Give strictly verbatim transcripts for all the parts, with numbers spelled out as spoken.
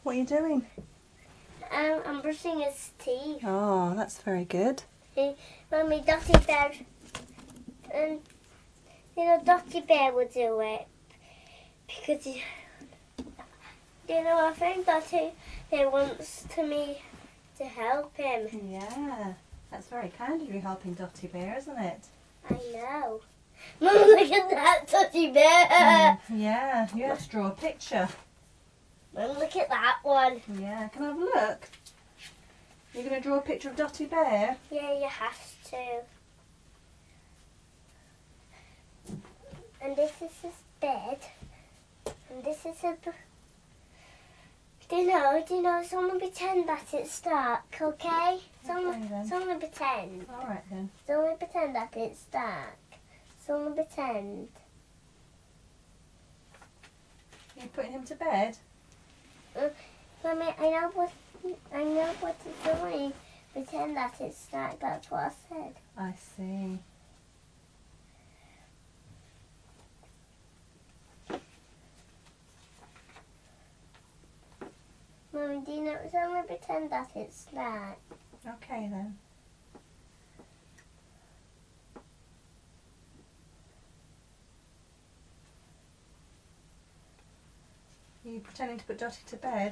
What are you doing? Um, I'm brushing his teeth. Oh, that's very good. He, Mummy, Dotty Bear, and you know, Dotty Bear would do it because he, you know, I think Dotty Bear wants to me to help him. Yeah, that's very kind of you helping Dotty Bear, isn't it? I know. Mum, look at that Dotty Bear. Mm, yeah, you have to draw a picture. Mum, look at that one. Yeah, can I have a look? You're going to draw a picture of Dotty Bear? Yeah, you have to. And this is his bed. And this is a... Do you know, do you know, someone pretend that it's dark, okay? Someone, Okay, then. someone pretend. Alright then. Someone pretend that it's dark. Someone pretend. You're putting him to bed? Uh, Mummy, I know what, I know what to do. Pretend that it's dark, that's what I said. I see. Mummy, do you know, someone pretend that it's dark. Okay then. Are you pretending to put Dotty to bed?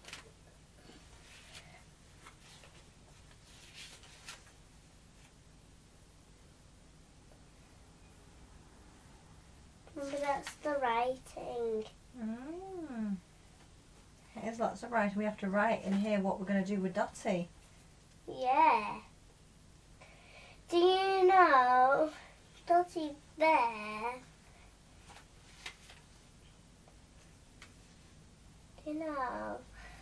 Mummy, that's the writing. Mm. There's lots of writing. We have to write in here what we're going to do with Dotty. Yeah. Do you know Dotty Bear? Do you know?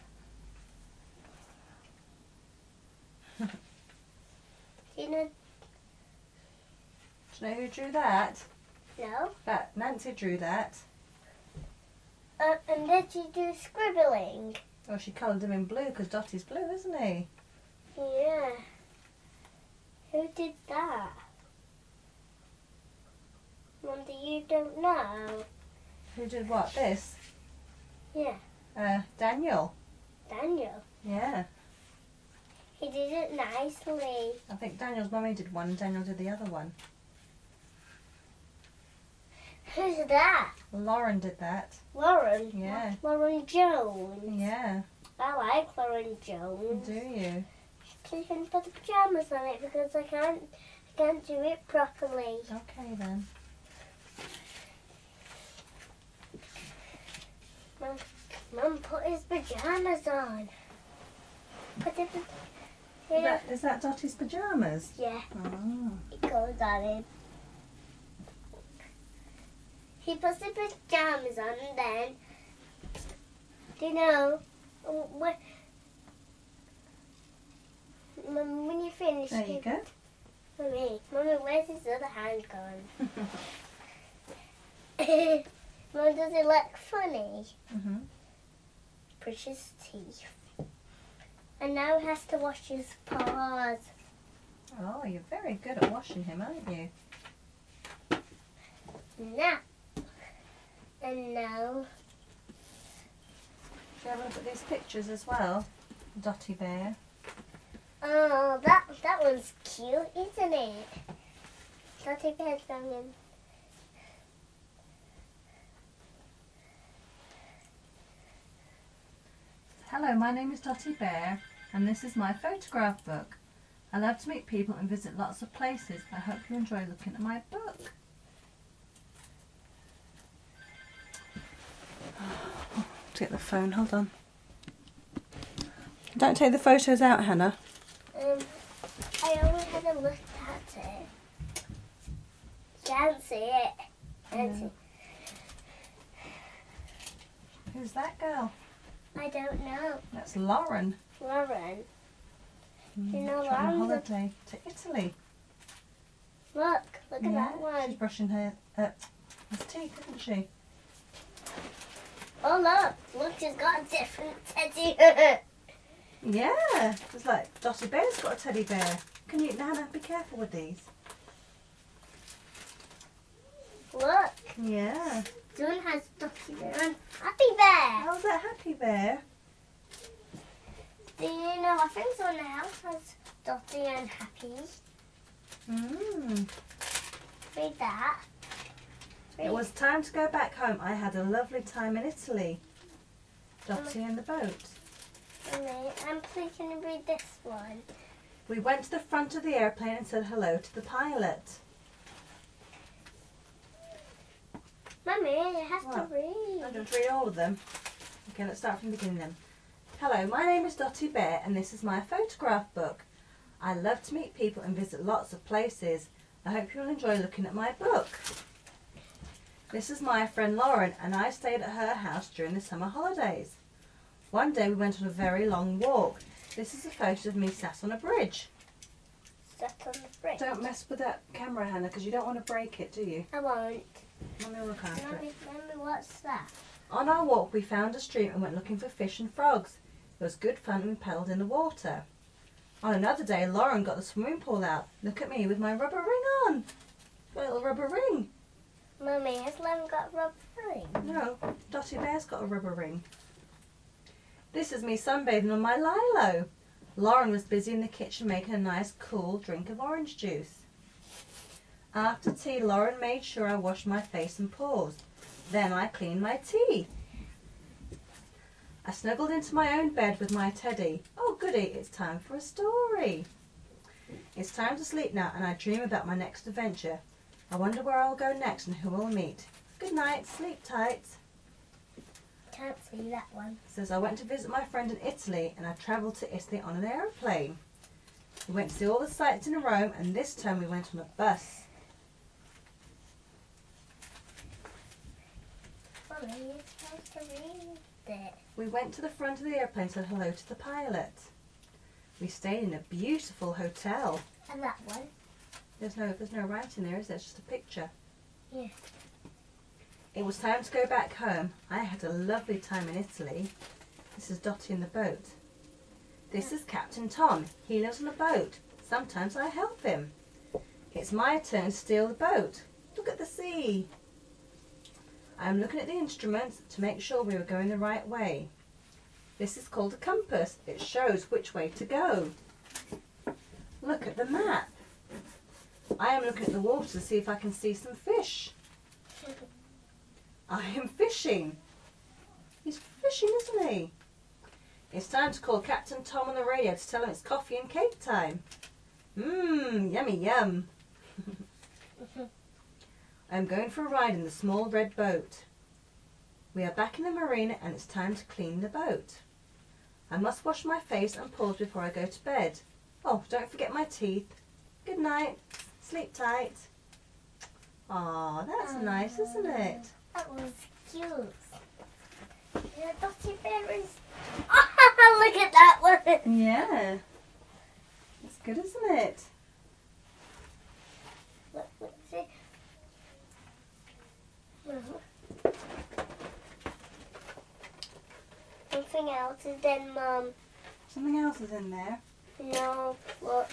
Do you know? Do you know who drew that? No. That Nancy drew that. Uh, and did you do scribbling? Oh, she coloured him in blue because Dotty's blue, isn't he? Yeah. Who did that? Wonder you don't know. Who did what? This? Yeah. Uh, Daniel. Daniel. Yeah. He did it nicely. I think Daniel's mummy did one and Daniel did the other one. Who's that? Lauren did that. Lauren. Yeah. Lauren Jones. Yeah. I like Lauren Jones. Do you? Please can you put the pyjamas on it because I can't I can't do it properly. Okay then. Mum, Mum put his pyjamas on. Put it Is yeah. that, is that Dotty's pyjamas? Yeah, Oh. it goes on him. He puts the pyjamas on and then do you know when Mum, when you finish There you go. Mummy, Mummy, where's his other hand gone? Mum, does it look funny? hmm Brush his teeth. And now he has to wash his paws. Oh, you're very good at washing him, aren't you? Now. And now. Do you have a look at these pictures as well? Dotty Bear. Oh, that that one's cute, isn't it? Dotty Bear's going. Hello, my name is Dotty Bear and this is my photograph book. I love to meet people and visit lots of places. I hope you enjoy looking at my book. To get the phone, hold on. Don't take the photos out, Hannah. Um, I only had a look at it. Can't see it. Can't see. Who's that girl? I don't know. That's Lauren. Lauren. Mm, You know she's on Lauren? holiday to Italy. Look, look at Yeah, that one. she's brushing her, uh, her teeth, isn't she? Oh look, look, she's got a different teddy. Yeah, it's like Dotty Bear's got a teddy bear. Can you, Hannah, be careful with these. Look, Yeah. Dawn has Dotty Bear and Happy Bear. How's that Happy Bear? Do you know, I think someone else has Dotty and Happy. Mm. Read that. Read. It was time to go back home. I had a lovely time in Italy. Dotty and the boat. Mummy, and please can you read this one? We went to the front of the airplane and said hello to the pilot. Mummy, you have What? to read. I'm going to read all of them. Okay, let's start from the beginning then. Hello, my name is Dotty Bear and this is my photograph book. I love to meet people and visit lots of places. I hope you'll enjoy looking at my book. This is my friend Lauren and I stayed at her house during the summer holidays. One day we went on a very long walk. This is a photo of me sat on a bridge. Sat on the bridge. Don't mess with that camera, Hannah, because you don't want to break it, do you? I won't. Mummy will look after it. Mummy, Mummy, what's that? On our walk we found a stream and went looking for fish and frogs. It was good fun and we paddled in the water. On another day Lauren got the swimming pool out. Look at me with my rubber ring on. Got a little rubber ring. Mummy, has Lauren got a rubber ring? No, Dotty Bear's got a rubber ring. This is me sunbathing on my lilo. Lauren was busy in the kitchen making a nice cool drink of orange juice. After tea, Lauren made sure I washed my face and paws. Then I cleaned my teeth. I snuggled into my own bed with my teddy. Oh goody, it's time for a story. It's time to sleep now and I dream about my next adventure. I wonder where I'll go next and who I'll meet. Good night, sleep tight. Can't see that one. It says I went to visit my friend in Italy and I travelled to Italy on an aeroplane. We went to see all the sights in Rome and this time we went on a bus. Mummy, you're supposed to read it. We went to the front of the airplane and said hello to the pilot. We stayed in a beautiful hotel. And that one. There's no, there's no writing there, is there? It's just a picture. Yeah. It was time to go back home. I had a lovely time in Italy. This is Dotty in the boat. This is Captain Tom. He lives on a boat. Sometimes I help him. It's my turn to steer the boat. Look at the sea. I'm looking at the instruments to make sure we were going the right way. This is called a compass. It shows which way to go. Look at the map. I am looking at the water to see if I can see some fish. I am fishing. He's fishing, isn't he? It's time to call Captain Tom on the radio to tell him it's coffee and cake time. Mmm, yummy yum. I'm going for a ride in the small red boat. We are back in the marina and it's time to clean the boat. I must wash my face and paws before I go to bed. Oh, don't forget my teeth. Good night. Sleep tight. Aw, that's Aww. nice, isn't it? That was cute. Yeah, Dotty Bear is... Oh, look at that one. Yeah. That's good, isn't it? Look, look, see. Something else is in Mum. Something else is in there. No, look.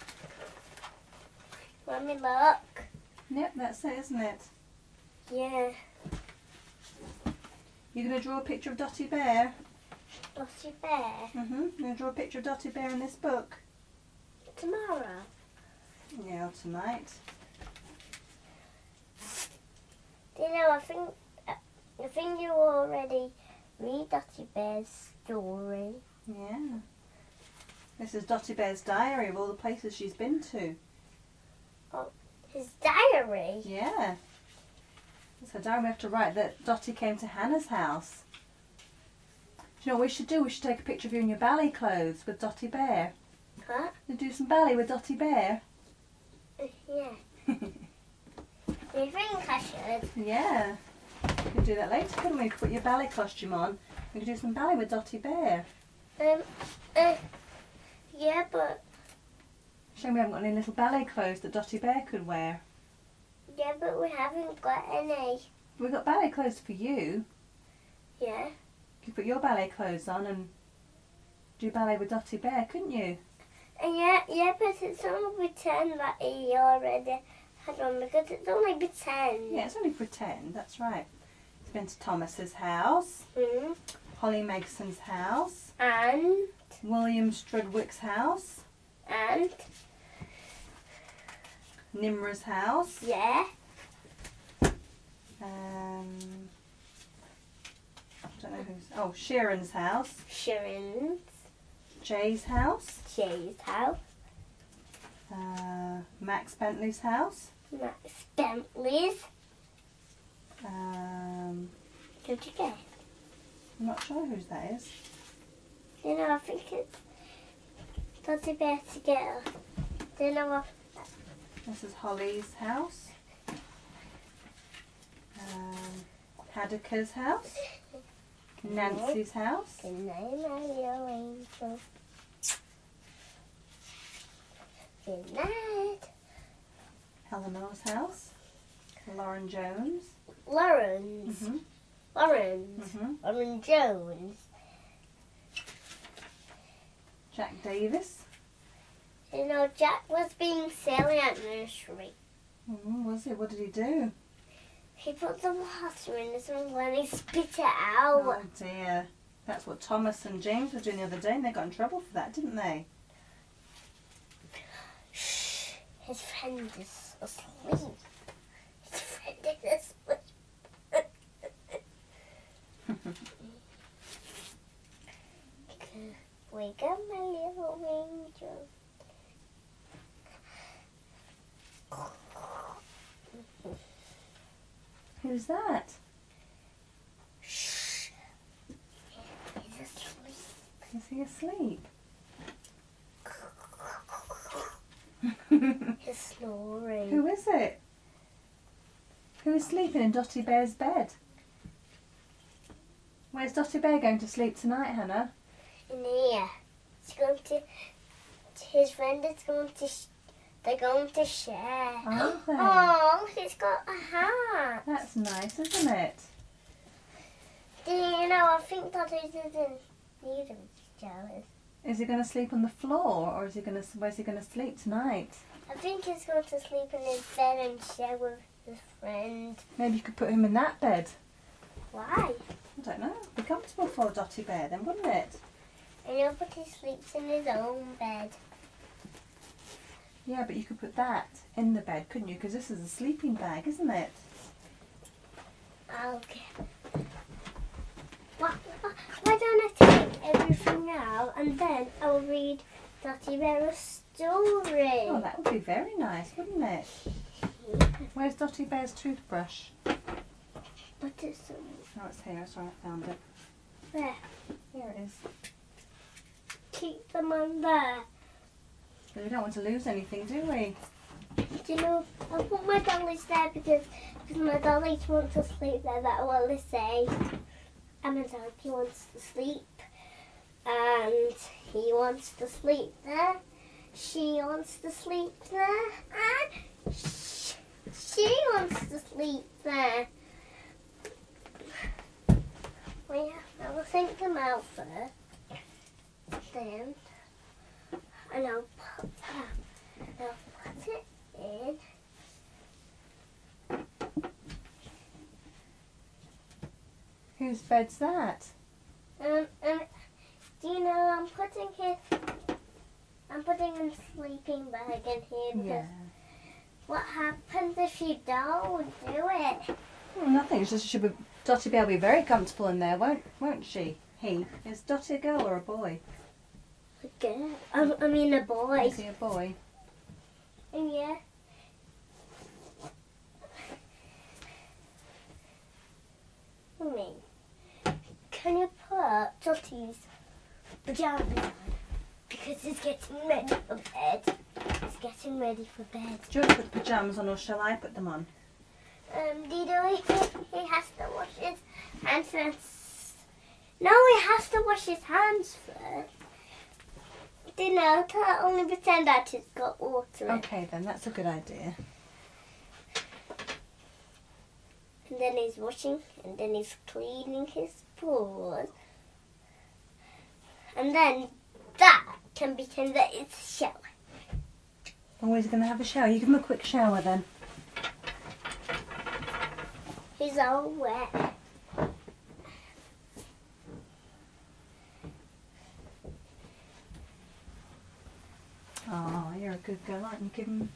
Mummy, look. Yep, that's it, isn't it? Yeah. You're going to draw a picture of Dotty Bear? Dotty Bear. Mm-hmm. You're going to draw a picture of Dotty Bear in this book? Tomorrow. Yeah, tonight. Do you know, I think, I think you already read Dotty Bear's story. Yeah. This is Dotty Bear's diary of all the places she's been to. His diary? Yeah. It's her diary. We have to write that Dotty came to Hannah's house. Do you know what we should do? We should take a picture of you in your ballet clothes with Dotty Bear. Huh? You do some ballet with Dotty Bear. Yeah. Do you think I should? Yeah. We could do that later, couldn't we? We could put your ballet costume on. We could do some ballet with Dotty Bear. Um, uh, yeah, but... Shame we haven't got any little ballet clothes that Dotty Bear could wear. Yeah, but we haven't got any. We've got ballet clothes for you. Yeah. You could put your ballet clothes on and do ballet with Dotty Bear, couldn't you? Uh, yeah, yeah, but it's only pretend that he already had on because it's only pretend. Yeah, it's only pretend, that's right. It's been to Thomas's house, Mm. Holly Megson's house, And William Strudwick's house. And Nimra's house. yeah. Um, I don't know who's. Oh, Sharon's house. Sharon's. Jay's house. Jay's house. Uh, Max Bentley's house. Max Bentley's. Um, Don't you get? I'm not sure whose that is. You know, I think it's Dotty Bear together. Do you know what? This is Holly's house. Um, Haddock's house. Nancy's house. Good night, my little angel. Good night. Eleanor's house. Lauren Jones. Lawrence. Mhm. Lawrence. Mhm. Lauren Jones. Jack Davis. You know, Jack was being silly at nursery. Mm, was it? What did he do? He put the water in his mouth and he spit it out. Oh dear. That's what Thomas and James were doing the other day, and they got in trouble for that, didn't they? Shh. His friend is asleep. His friend is asleep. Wake up, my little angel. Who's that? Shh. He's asleep. Is he asleep? He's snoring. Who is it? Who is sleeping in Dotty Bear's bed? Where's Dotty Bear going to sleep tonight, Hannah? In here. He's going to. His friend is going to. Sh- they're going to share. Are they? Oh, he's got a hat. That's nice, isn't it? Do you know? I think that he doesn't need him. He's jealous. Is he going to sleep on the floor, or is he going to? Where's he going to sleep tonight? I think he's going to sleep in his bed and share with his friend. Maybe you could put him in that bed. Why? I don't know. Be comfortable for Dotty Bear then, wouldn't it? I know, but he sleeps in his own bed. Yeah, but you could put that in the bed, couldn't you? Because this is a sleeping bag, isn't it? Okay. Why, why don't I take everything out and then I'll read Dotty Bear a story? Oh, that would be very nice, wouldn't it? Where's Dotty Bear's toothbrush? But it's um, Oh, it's here. Sorry, I found it. there. Here it is. Keep them on there. But we don't want to lose anything, do we? Do you know, I put my dollies there because, because my dollies want to sleep there. That's what they say. And my dog, he wants to sleep. And he wants to sleep there. She wants to sleep there. And sh- she wants to sleep there. Well, I will think them out first. Then, and I'll put, I'll put it in. Whose bed's that? Um, and do you know I'm putting his, I'm putting a sleeping bag in here because Yeah. what happens if you don't do it? Well, nothing. It's just should be, Dotty Bear will be very comfortable in there, won't won't she? He. Is Dotty a girl or a boy? A girl. I, I mean a boy. Is he a boy? Yeah. I mean, can you put Dotty's pajamas on? Because he's getting ready for bed. He's getting ready for bed. Do you want to put the pyjamas on or shall I put them on? Um, do you know he, he has to wash his hands first? No, he has to wash his hands first. Do you know, can't only pretend that it's got water in. Okay then, that's a good idea. And then he's washing, and then he's cleaning his paws. And then that can pretend that it's a shower. Oh, he's going to have a shower. You give him a quick shower then. He's all wet. good girl, aren't you? Give him...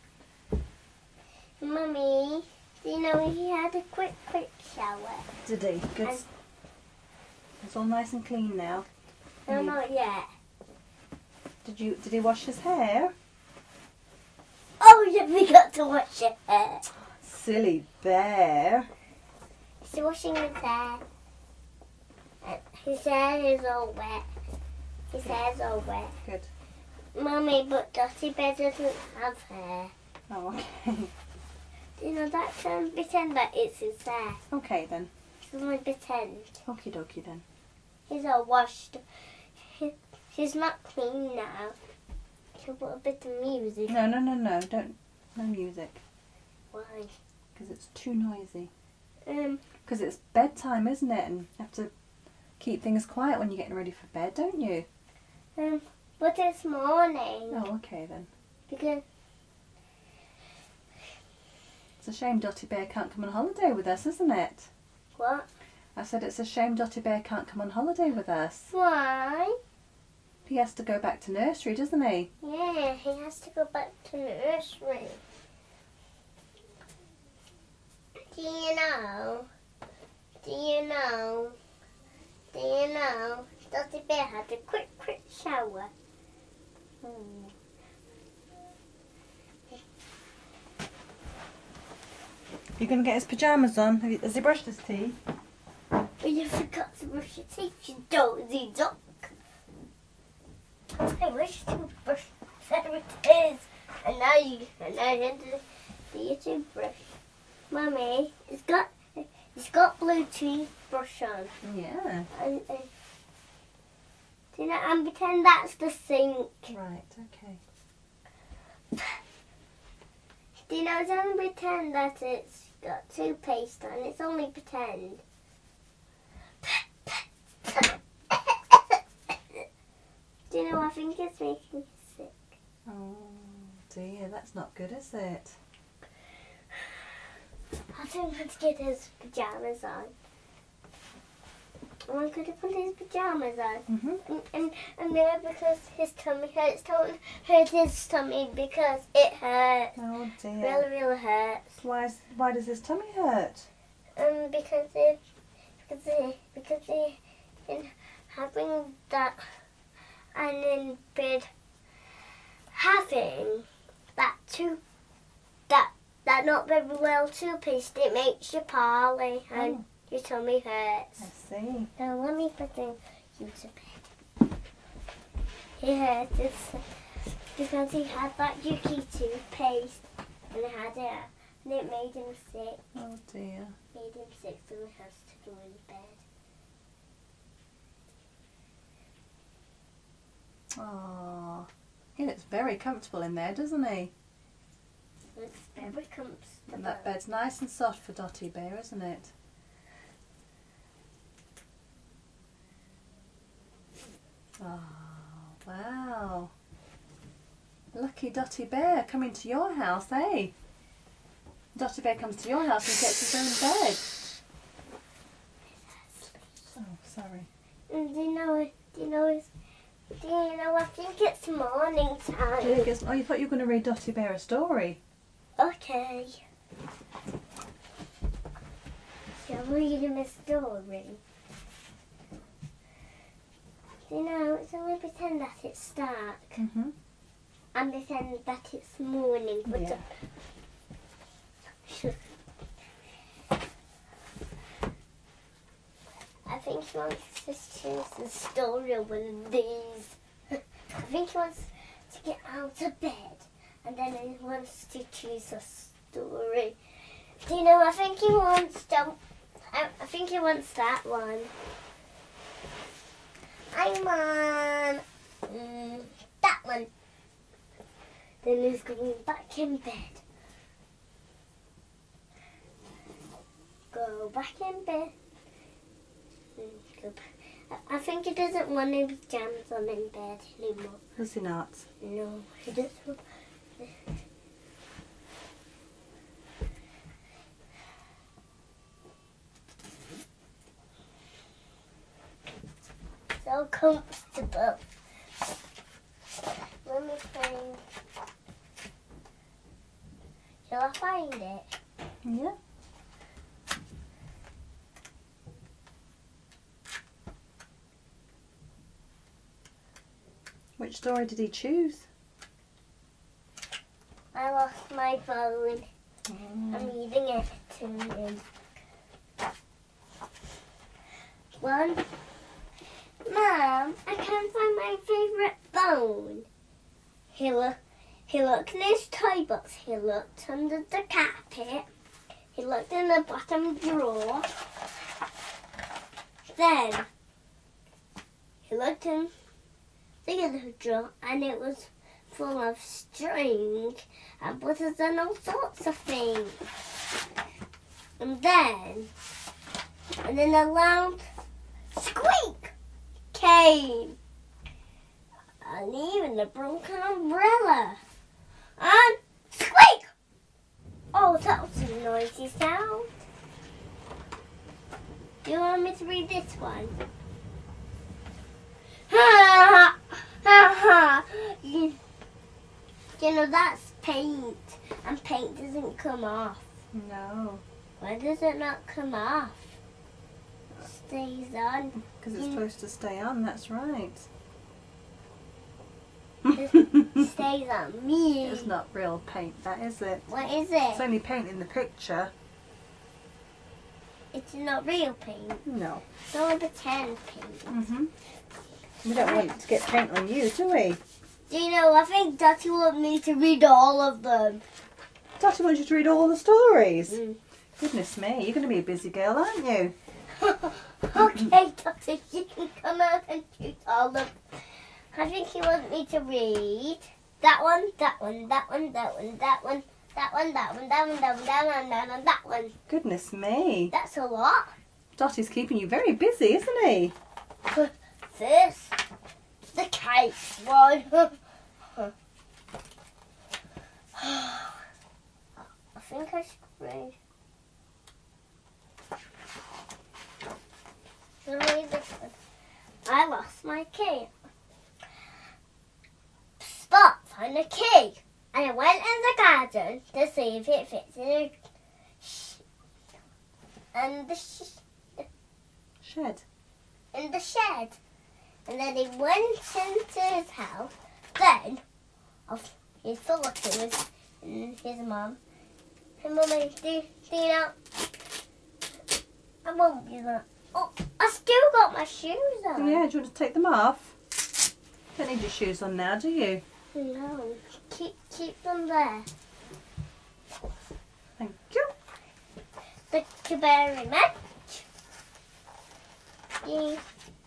Mummy, do you know he had a quick, quick shower? Did he? Good. And- It's all nice and clean now. No, You- not yet. Did you? Did he wash his hair? Oh, you forgot to wash your hair. Silly bear. He's washing his hair. Uh, His hair is all wet. His hair's all wet. Good. Mummy, but Dotty Bear doesn't have hair. Oh, okay. You know, that can pretend that it's his hair. Okay then. It's only pretend. Okie dokie then. He's all washed. He, he's not clean now. He'll put a bit of music. No, no, no, no. Don't. No music. Why? Because it's too noisy. Um, Because it's bedtime, isn't it? And you have to keep things quiet when you're getting ready for bed, don't you? um, but it's morning. Oh, okay then. Because, It's a shame Dotty Bear can't come on holiday with us, isn't it? what? I said it's a shame Dotty Bear can't come on holiday with us. Why? He has to go back to nursery, doesn't he? Yeah, he has to go back to nursery. Do you know? Do you know? Do you know? Dotty Bear had a quick, quick shower. Hmm. You're going to get his pyjamas on. Have you- Has he brushed his teeth? But you forgot to brush your teeth, you dozy duck. I wish to brush. There it is. And now you, and now you have to do your toothbrush. Mummy, it's got, it's got blue toothbrush on. Yeah. And, uh, do you know, and pretend that's the sink. Right, okay. Do you know, it's only pretend that it's got toothpaste on. It's only pretend. Do you know, I think it's making me sick. Oh dear, that's not good, is it? I think let's get his pyjamas on. And I'm going to put his pyjamas on. Mhm. And, and, and there because his tummy hurts. Don't hurt his tummy because it hurts. Oh dear. Really, really hurts. Why? Is, why does his tummy hurt? Um, because it, because it, because it, in having that, and in bed having that too, that that not very well toothpaste, it makes you poorly and Oh. your tummy hurts. I see. Now let me put you to bed. He hurts it's because he had that yucky toothpaste and it had it, and it made him sick. Oh dear. Made him sick, so he has to go in bed. Oh, he looks very comfortable in there, doesn't he? It's very comfortable. And that bed's nice and soft for Dotty Bear, isn't it? Oh, wow. Lucky Dotty Bear coming to your house, eh? Dotty Bear comes to your house and gets his own bed. Oh, sorry. And do you know? Do you know? Do you know? I think it's morning Do you think time. it's- Oh, you thought you were going to read Dotty Bear a story. Okay. Shall we read him a story? Do you know? It's only pretend that it's dark Mm-hmm. and pretend that it's morning. But Yeah. I think he wants to choose the story of one of these. I think he wants to get out of bed and then he wants to choose a story. Do you know, I think he wants to, I, I think he wants that one. I'm on mm, that one. Then he's going back in bed. Go back in bed. Mm, go back. I I think he doesn't want his pajamas on in bed anymore. Does he not? No, he doesn't. So comfortable. Let me find. Shall I find it? Yeah. Which story did he choose? I lost my phone. Mm. I'm reading it to him. One. Mum, I can't find my favourite phone. He, look, he looked in his toy box. He looked under the carpet. He looked in the bottom drawer. Then he looked in the other drawer and it was full of string and buttons and all sorts of things. And then, and then a loud squeak came. And even a broken umbrella. And squeak! Oh, that was a noisy sound. Do you want me to read this one? Ha ha ha! You, you know that's paint, and paint doesn't come off. No. Why does it not come off? It stays on. Because it's Mm. supposed to stay on, that's right. It stays on me. It's not real paint, that is it? What is It's it? only paint in the picture. It's not real paint. No. It's only pretend paint. Mhm. We don't want to get paint on you, do we? Do you know, I think Daddy wants me to read all of them. Daddy wants you to read all the stories. Mm. Goodness me, you're going to be a busy girl, aren't you? Okay, Daddy, you can come out and choose all of them. I think he wants me to read that one, that one, that one, that one, that one, that one, that one, that one, that one, that one, that one, that one. Goodness me. That's a lot. Dotty's keeping you very busy, isn't he? This, the kite one. I think I should read. Should I read this one? I lost my key. Spot found a key, and I went in the garden to see if it fits in a sh- and the sh- Shed. in the shed. And then he went into his house. Then, off he thought it was his mum. Hey, Mummy, do, do you know? I won't do that. Oh, I still got my shoes on. Yeah, do you want to take them off? Don't need your shoes on now, do you? No, keep keep them there. Thank you. Thank you very much. Yeah.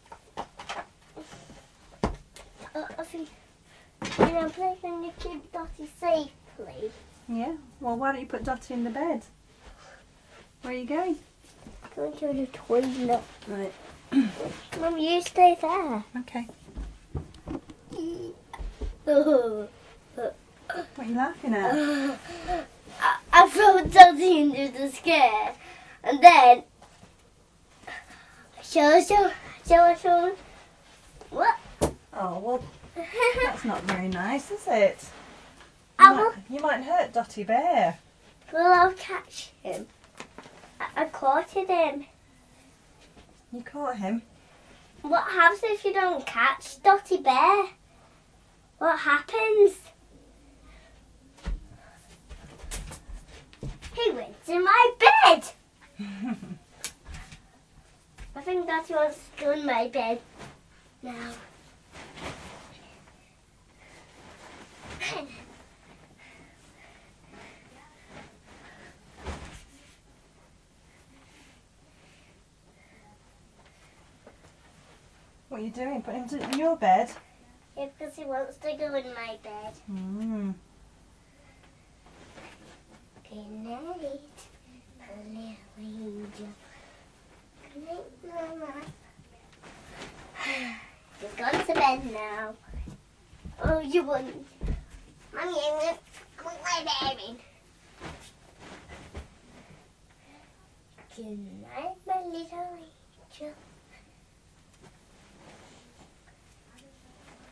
Uh, I think, you know, please can you keep Dotty safely? Yeah. Well, why don't you put Dotty in the bed? Where are you going? Going to the toilet. Right. Mum, you stay there. Okay. I, What are you laughing at? I threw Dotty into the scare. And then, show, show, show, show. What? Oh, well, that's not very nice, is it? You, I might, will, you might hurt Dotty Bear. well, I'll catch him. I, I caught him. You caught him. What happens if you don't catch Dotty Bear? What happens? He went in my bed. I think Dotty wants to go in my bed now. What are you doing? Put him to, in your bed? Yeah, because he wants to go in my bed. Mm. Good night, my little angel. Good night, Mama. He's gone to bed now. Oh, you wouldn't. Mommy, I'm going to put my baby. Good night, my little angel.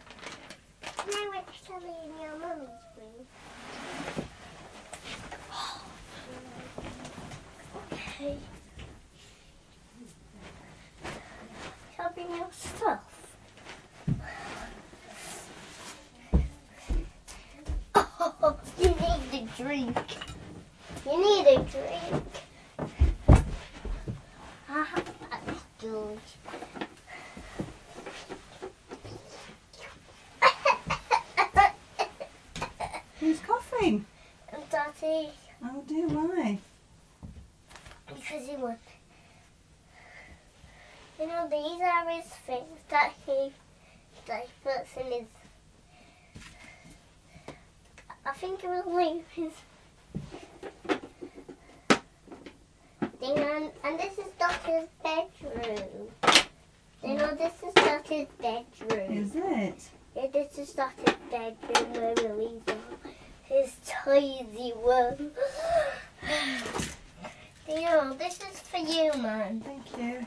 Can I wait to in your mommy's room? stuff. Oh, you need a drink. You need a drink. I have that, George. Who's coughing? Daddy, Oh dear, why? because he won. You know, these are his things that he, that he puts in his. I think it was like his. Thing, and, and this is Doctor's bedroom. You know, this is Doctor's bedroom. Is it? Yeah, this is Doctor's bedroom where we leave him. His tiny one. You know, this is for you, man. Thank you.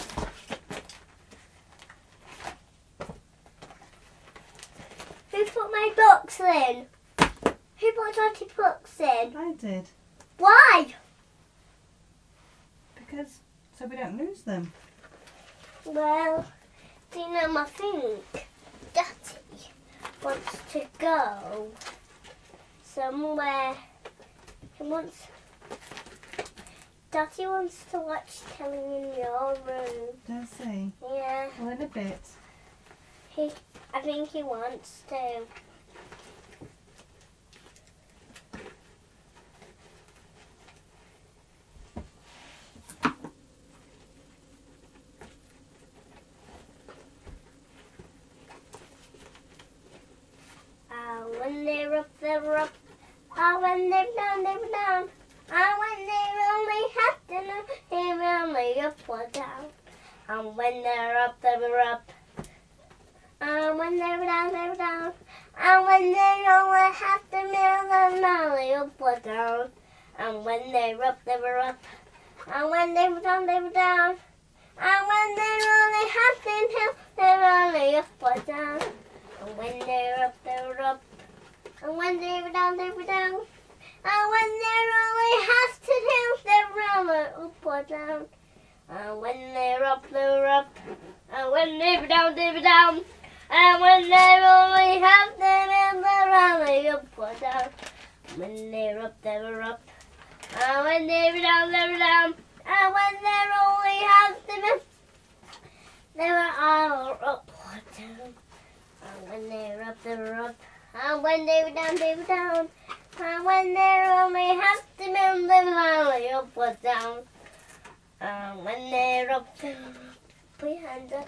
Who put my books in? Who put Daddy books in? I did. Why? Because, so we don't lose them. Well, do you know, I think Daddy wants to go somewhere. He wants. Daddy wants to watch telly in your room. Does he? Yeah, Well, in a bit. he. I think he wants to. Ah, when they're up, they're up. Ah, when they're down, they're down. Ah, when they only have to know, they're only up or down. And when they're up, they're up. And when they're down, they're down. And when they only have to know, they're only up or down. And when they're up, they're up. And when they're down, they're down. And when they only have to know, they're only up or down. And when they're up, they're up. And when they're down, they're down. And when they're only have to know, they're only up or down. And when they're up, they're up. And when they're down, they're down. And when they only have to know, they're only up or down. When they're up, they're up. And when they're down, they're down. And when they only have to know, they're all up or down. And when they're up, they're up. And when they're down, they're down. And when they only have to move, they're only up or down. And when they're up, they're up. Put your hands up.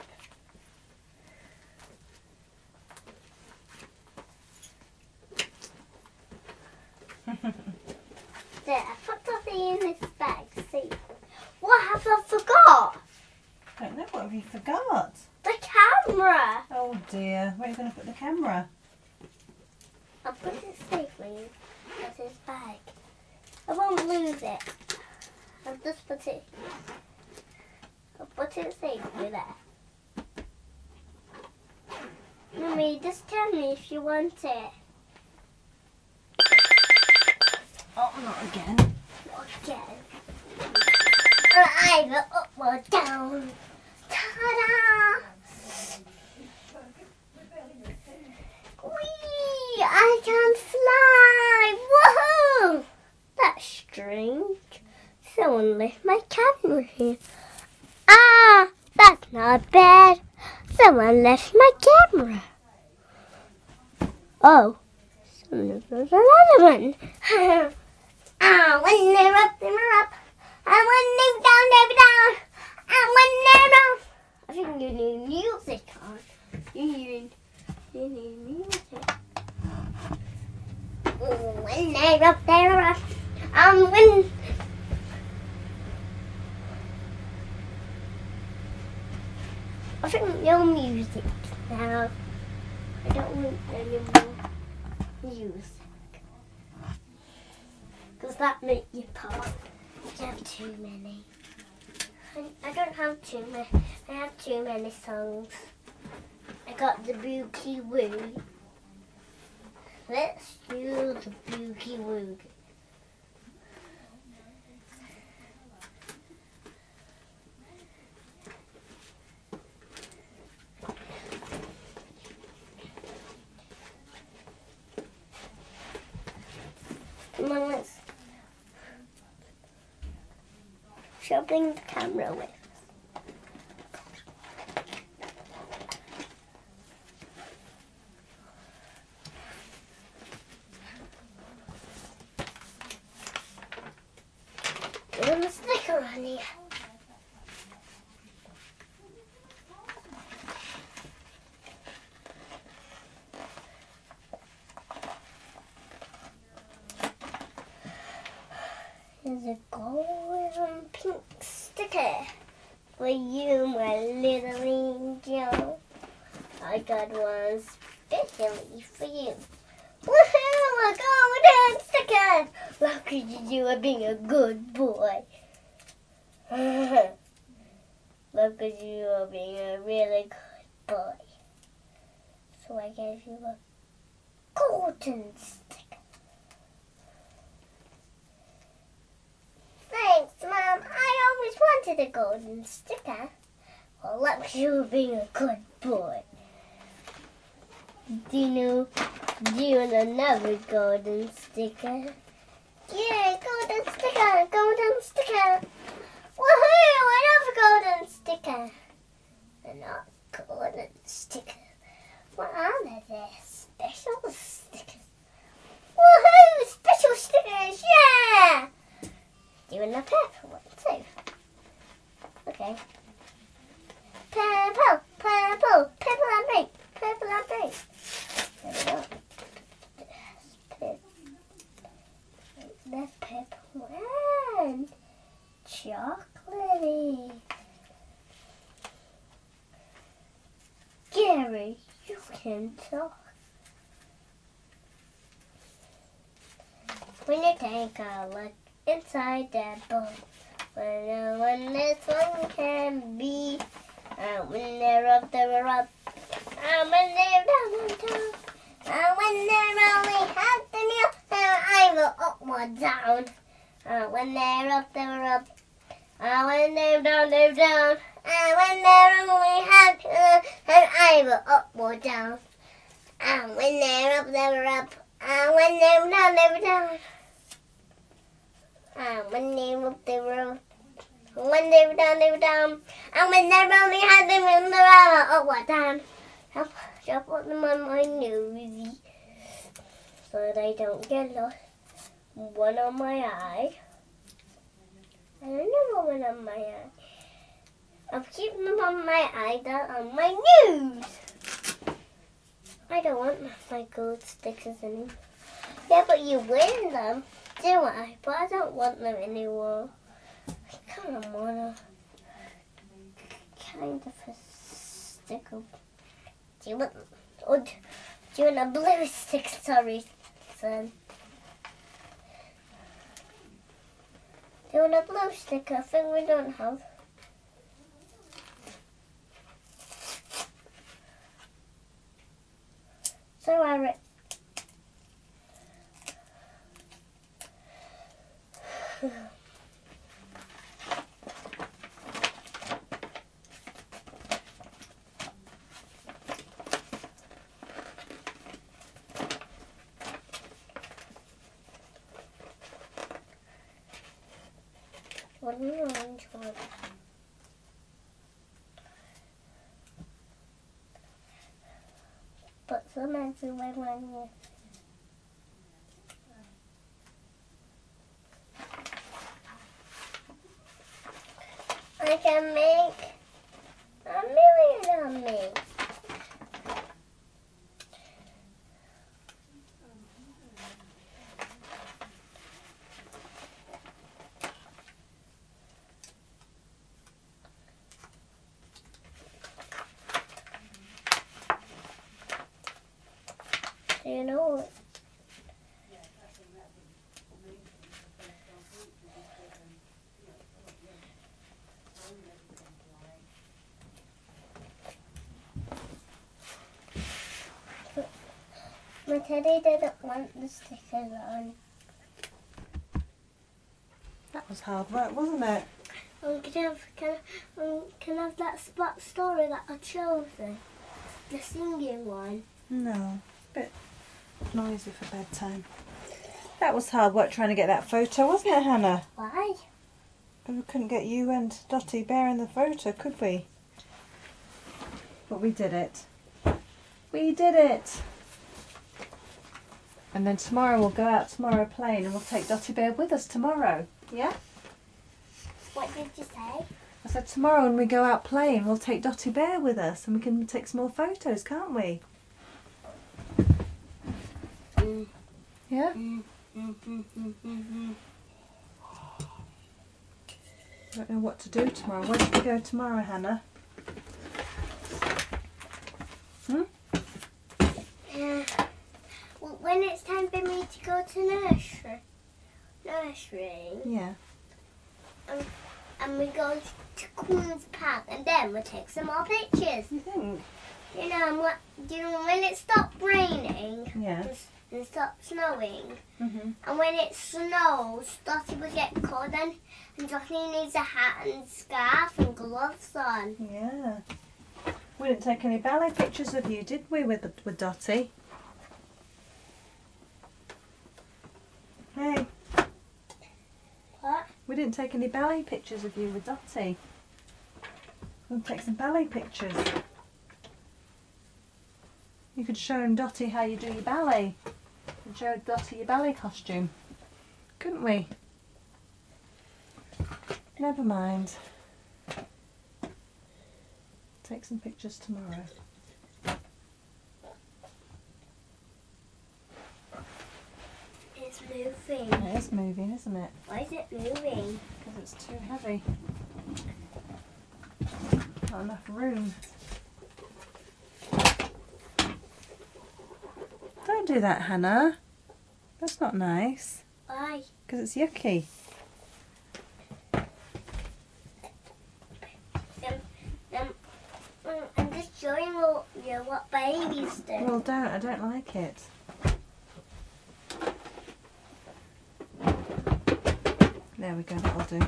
There, I put Daddy in this bag. See, what have I forgot? I don't know, what have you forgot? The camera. Oh dear, where are you going to put the camera? I'll put it safely in his bag. I won't lose it. I'll just put it. I'll put it safely there. Mummy, just tell me if you want it. Oh, not again. Again. Either up or down. Ta-da! Whee! I can fly! Woohoo! That's strange. Someone left my camera here. Ah! That's not bad. Someone left my camera. Oh. There's another one. Ah, when they're up, they're up. And when they're down, they're down. And when they're down. I think you need music on. You need, you need music. When they're up, they're up. And when... I think no music now. I don't want any more music. Because that makes you pop. You have too many. I, I don't have too many. I have too many songs. I got the Boogie Woo. Let's do the Boogie Woo. bring the camera with. There's a sticker on here. There's a golden pink sticker for you, my little angel. I got one specially for you. Woohoo! A golden sticker! Look at you, you are being a good boy. Look at you, you are being a really good boy. So I gave you a golden sticker. Thanks, Mum. I always wanted a golden sticker. Well, look, you were being a good boy. Do you know, do you want another golden sticker? Yeah, golden sticker, golden sticker. Woohoo, another golden sticker. They're not golden stickers. What are they? They're special stickers. Woohoo, special stickers, yeah! You and a purple one too. Okay. Purple, purple, purple and pink, purple and pink. There we go. There's purple. There's purple and chocolatey. Gary, you can talk. When you take a look inside that book, when no one this one can be, and when they're up, they're up, and when they're down, they're down, and when they're only half the meal, they're either up or down, and when they're up, they're up, and when they're down, they're down, and when they're only half the meal, they're either up or down, and when they're up, they're up, and when they're down, they're down. And when they were up, they were up. When they were down, they were down. And when they only had them in the rubber, up or down. I'll put them on my nose so they don't get lost. One on my eye. And another one on my eye. I'll keep them on my eye, not on my nose. I don't want my gold stickers anymore. Yeah, but you win them. Do I? But I don't want them anymore. I kind of want a kind of a sticker. Do you want? Or do you want a blue stick? Sorry, son. Do you want a blue sticker? I think we don't have. So I. Re- One orange one. Put some into my one here. I can make a million of me. Do you know what? My teddy didn't want the stickers on. That was hard work, wasn't it? Um, can I have, can I, um, can I have that spot story that I chose? The singing one. No, a bit noisy for bedtime. That was hard work trying to get that photo, wasn't it, Hannah? Why? Because we couldn't get you and Dotty Bear in the photo, could we? But we did it. We did it! And then tomorrow we'll go out tomorrow playing and we'll take Dotty Bear with us tomorrow. Yeah? What did you say? I said tomorrow when we go out playing we'll take Dotty Bear with us and we can take some more photos, can't we? Mm. Yeah? Mm, mm, mm, mm, mm, mm. I don't know what to do tomorrow. Where should we go tomorrow, Hannah? Hmm? Uh, well, when it's time for me to go to nursery, nursery, Yeah. um, and we go to Queen's Park, and then we'll take some more pictures. You think? You know, and what? You know, when it stopped raining Yeah. and stopped snowing, Mhm. and when it snows, Dotty will get cold, and and Dotty needs a hat and scarf and gloves on. Yeah. We didn't take any ballet pictures of you, did we, with with Dotty? Hey, What? we didn't take any ballet pictures of you with Dotty. We'll take some ballet pictures. You could show him Dotty how you do your ballet. And show Dotty your ballet costume. Couldn't we? Never mind. Take some pictures tomorrow. It's moving. It is moving, isn't it? Why is it moving? Because it's too heavy. Not enough room. Don't do that, Hannah. That's not nice. Why? Because it's yucky. Um, um, I'm just showing you you what babies do. Well, don't. I don't like it. There we go. That'll do.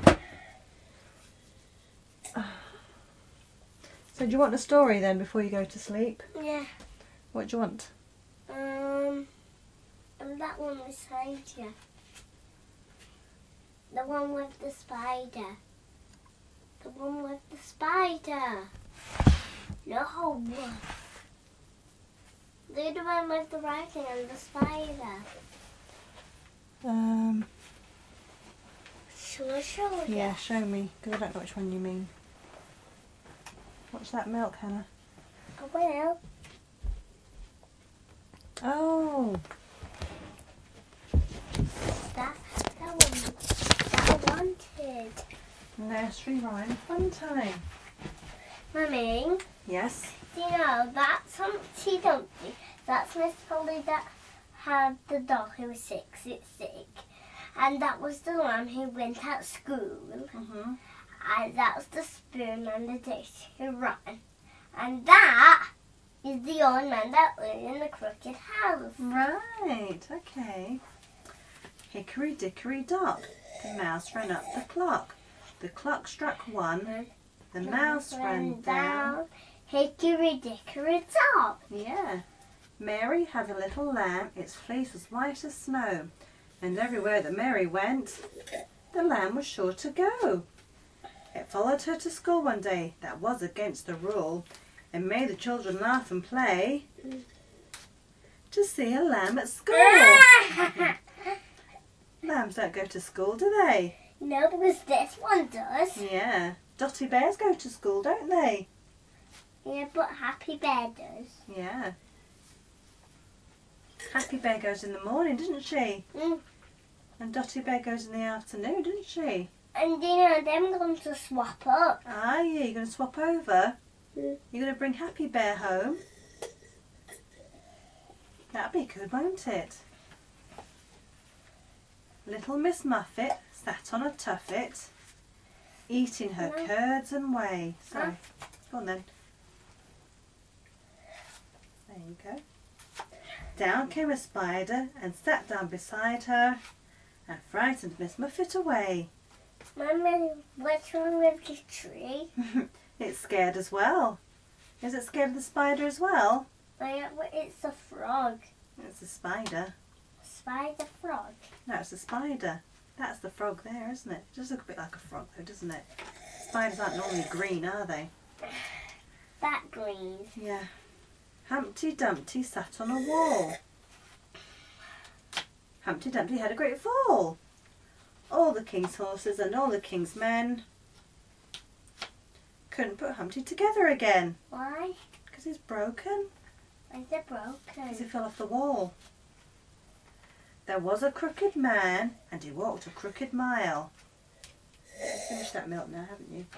So, do you want a story then before you go to sleep? Yeah. What do you want? Um, and that one beside you. The one with the spider. The one with the spider. No. The other one with the writing and the spider. Um. Shall I show you? Yeah, show me, because I don't know which one you mean. Watch that milk, Hannah. I will. Oh, That, that one. That I wanted. nursery rhyme fun time. Mummy, Yes. do you know that's Humpty Dumpty? That's Miss Polly that had the dog who was sick, sick, sick. And that was the one who went at school. Mhm. And that was the spoon and the dish who ran. And that is the old man that lived in the crooked house. Right. Okay. Hickory dickory dock. The mouse ran up the clock. The clock struck one. The mouse ran down. Hickory dickory dock. Yeah. Mary had a little lamb. Its fleece was white as snow. And everywhere that Mary went, the lamb was sure to go. It followed her to school one day. That was against the rule. It made the children laugh and play to see a lamb at school. Lambs don't go to school, do they? No, because this one does. Yeah. Dotty bears go to school, don't they? Yeah, but Happy Bear does. Yeah. Happy Bear goes in the morning, doesn't she? Mm. And Dotty Bear goes in the afternoon, doesn't she? And you know, them going to swap up. Ah, yeah, you're going to swap over? Mm. You're going to bring Happy Bear home? That'd be good, won't it? Little Miss Muffet sat on a tuffet, eating her No. curds and whey. Sorry. Go on then. There you go. Down came a spider and sat down beside her and frightened Miss Muffet away. Mummy, what's wrong with the tree? It's scared as well. Is it scared of the spider as well? Like, it's a frog. It's a spider. Spider frog. No, it's a spider. That's the frog there, isn't it? It does look a bit like a frog though, doesn't it? Spiders aren't normally green, are they? That green. Yeah. Humpty Dumpty sat on a wall. Humpty Dumpty had a great fall. All the king's horses and all the king's men couldn't put Humpty together again. Why? Because he's broken. Why is it Because he broken? fell off the wall. There was a crooked man and he walked a crooked mile. You've finished that milk now, haven't you?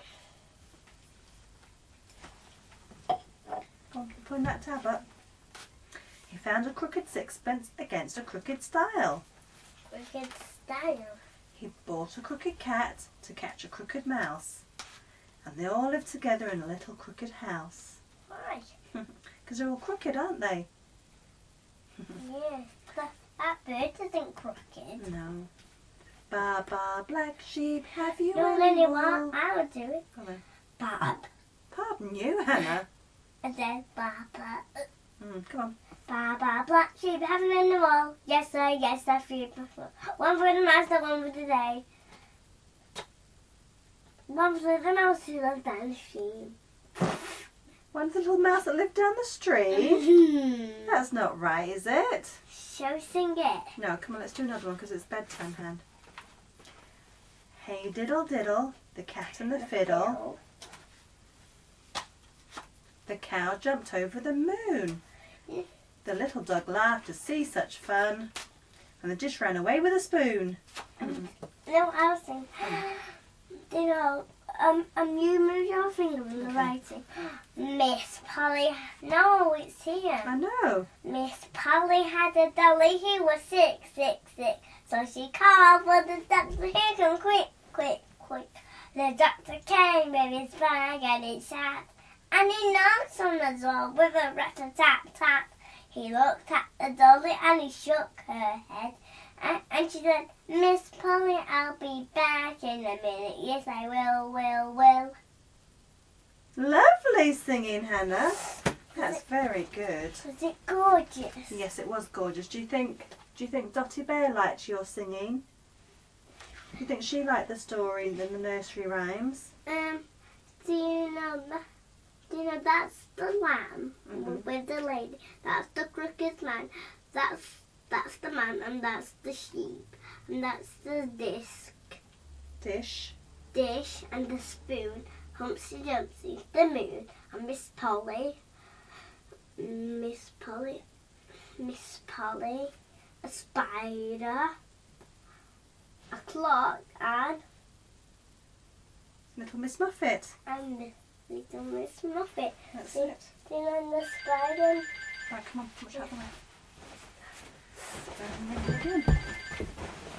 Go on, keep pulling that tab up. He found a crooked sixpence against a crooked stile. Crooked style. He bought a crooked cat to catch a crooked mouse. And they all lived together in a little crooked house. Why? Because they're all crooked, aren't they? Yeah. That, that bird isn't crooked. No. Ba ba black sheep, have you No, any Lily, wool? what? I would do it. Come on. Bob. Pardon you, Hannah. And then Baba. Mm, come on. Baba, black sheep, having in the wall. Yes, sir, yes, sir, few before. One for the master, one for the day. One for the mouse who lives down the stream. One's a little mouse that lived down the street. Hmm. That's not right, is it? Shall we sing it? No, come on, let's do another one because it's bedtime, Han. Hey diddle diddle, the cat and the fiddle. The cow jumped over the moon. The little dog laughed to see such fun. And the dish ran away with a spoon. No, I'll sing. You know, um, um, you move your finger in the Okay. writing. Miss Polly. No, it's here. I know. Miss Polly had a dolly who was sick, sick, sick. So she called for the doctor. Here, come quick, quick, quick. The doctor came with his bag and his hat, and he knocked on the door with a rat-a-tap-tap. He looked at the dolly and he shook her head. And, and she said, Miss Polly, I'll be back in a minute. Yes, I will, will, will. Lovely singing, Hannah. That's very good. Was it gorgeous? Yes, it was gorgeous. Do you think do you think Dottie Bear liked your singing? Do you think she liked the story and the nursery rhymes? Um, do you know that? Do you know that's the lamb Mhm. with the lady? That's the crooked man. That's that's the man, and that's the sheep, and that's the disc, Dish. dish, and the spoon. Humpty Dumpty, the moon, and Miss Polly, Miss Polly, Miss Polly, a spider, a clock, and Little Miss Muffet. and little Miss Muffet. That's Do it. you know the spider? Right, come on, watch out the way. Again.